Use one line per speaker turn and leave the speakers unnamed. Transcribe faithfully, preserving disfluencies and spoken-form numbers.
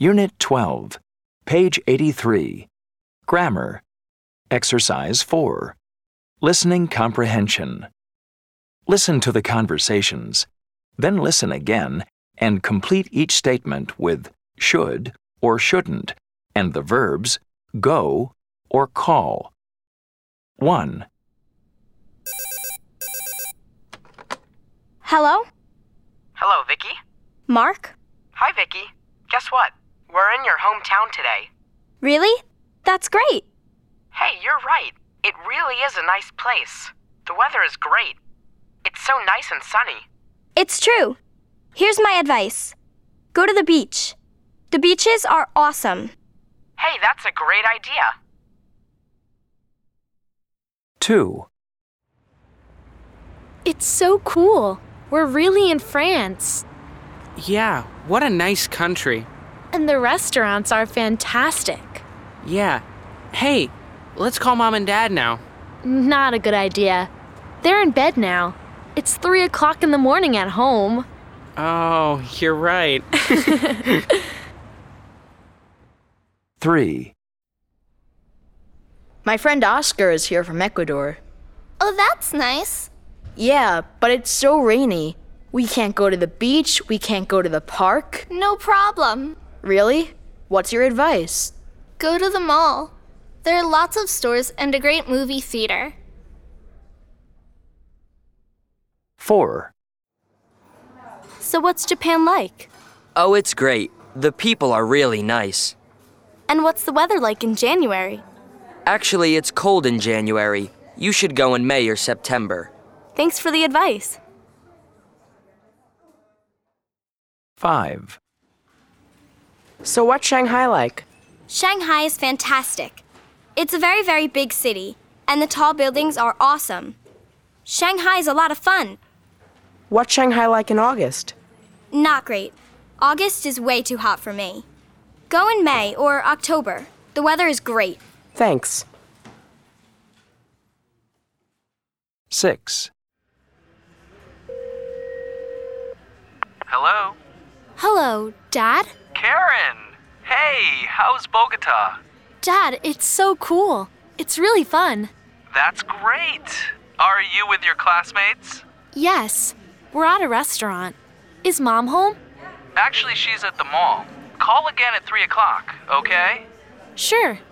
Unit twelve, page eighty-three. Grammar. Exercise four. Listening comprehension. Listen to the conversations, then listen again and complete each statement with should or shouldn't and the verbs go or call. one.
Hello?
Hello, Vicky.
Mark?
Hi, Vicky. Guess what? We're in your hometown today.
Really? That's great.
Hey, you're right. It really is a nice place. The weather is great. It's so nice and sunny.
It's true. Here's my advice. Go to the beach. The beaches are awesome.
Hey, that's a great idea.
two.
It's so cool. We're really in France.
Yeah, what a nice country.
And the restaurants are fantastic.
Yeah. Hey, let's call Mom and Dad now.
Not a good idea. They're in bed now. It's three o'clock in the morning at home.
Oh, you're right.
three.
My friend Oscar is here from Ecuador.
Oh, that's nice.
Yeah, but it's so rainy. We can't go to the beach, we can't go to the park.
No problem.
Really? What's your advice?
Go to the mall. There are lots of stores and a great movie theater.
four.
So what's Japan like?
Oh, it's great. The people are really nice.
And what's the weather like in January?
Actually, it's cold in January. You should go in May or September.
Thanks for the advice.
five.
So what's Shanghai like?
Shanghai is fantastic. It's a very, very big city, and the tall buildings are awesome. Shanghai is a lot of fun.
What's Shanghai like in August?
Not great. August is way too hot for me. Go in May or October. The weather is great.
Thanks.
six.
Hello?
Hello, Dad?
Karen! Hey, how's Bogota?
Dad, it's so cool. It's really fun.
That's great! Are you with your classmates?
Yes, we're at a restaurant. Is Mom home?
Actually, she's at the mall. Call again at three o'clock, okay?
Sure.